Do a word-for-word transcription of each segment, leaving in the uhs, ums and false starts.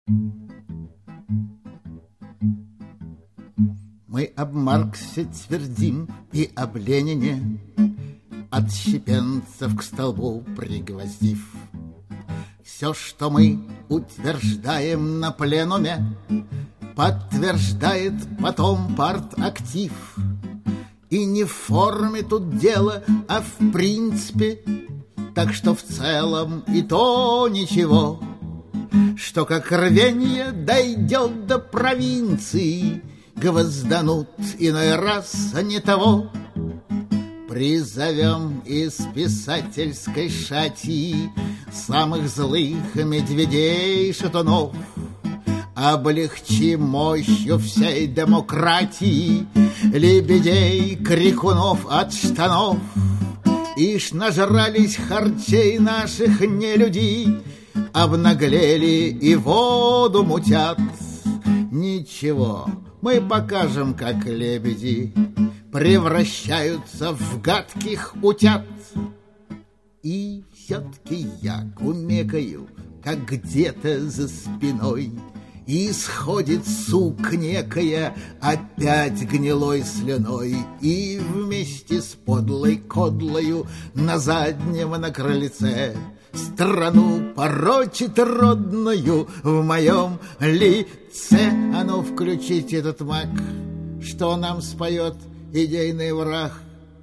Мы об Марксе твердим и об Ленине, отщепенцев к столбу пригвоздив. Все, что мы утверждаем на пленуме, подтверждает потом партактив. И не в форме тут дело, а в принципе. Так что в целом и то ничего, что как рвенье дойдет до провинции, гвозданут иной раз, а не того. Призовем из писательской шати самых злых медведей-шатунов, облегчим мощью всей демократии лебедей, крикунов от штанов. Ишь нажрались харчей наших нелюдей, обнаглели и воду мутят. Ничего, мы покажем, как лебеди превращаются в гадких утят. И все-таки я кумекаю, как где-то за спиной, и исходит сук некая опять гнилой слюной, и вместе с подлой кодлою на заднем на крыльце страну порочит родную в моем лице. А ну, включите этот мак, что нам споет идейный враг.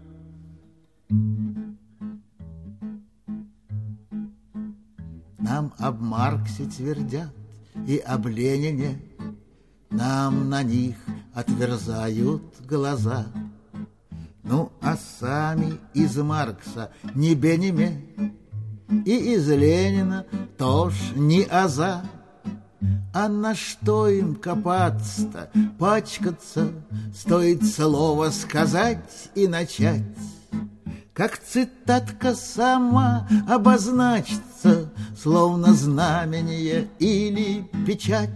Нам об Марксе твердят и об Ленине, нам на них отверзают глаза. Ну, а сами из Маркса не бениме, и из Ленина тоже не аза. А на что им копаться-то, пачкаться? Стоит слово сказать и начать. Как цитатка сама обозначится, словно знамение или печать.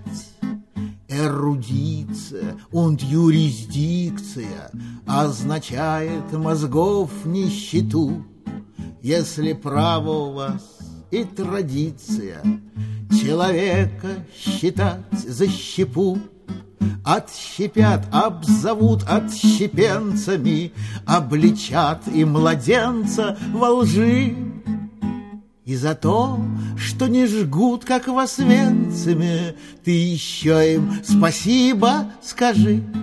Эрудиция und юрисдикция означает мозгов нищету. Если право у вас и традиция человека считать за щепу, отщепят, обзовут отщепенцами, обличат и младенца во лжи. И за то, что не жгут, как в Освенциме, ты еще им спасибо скажи.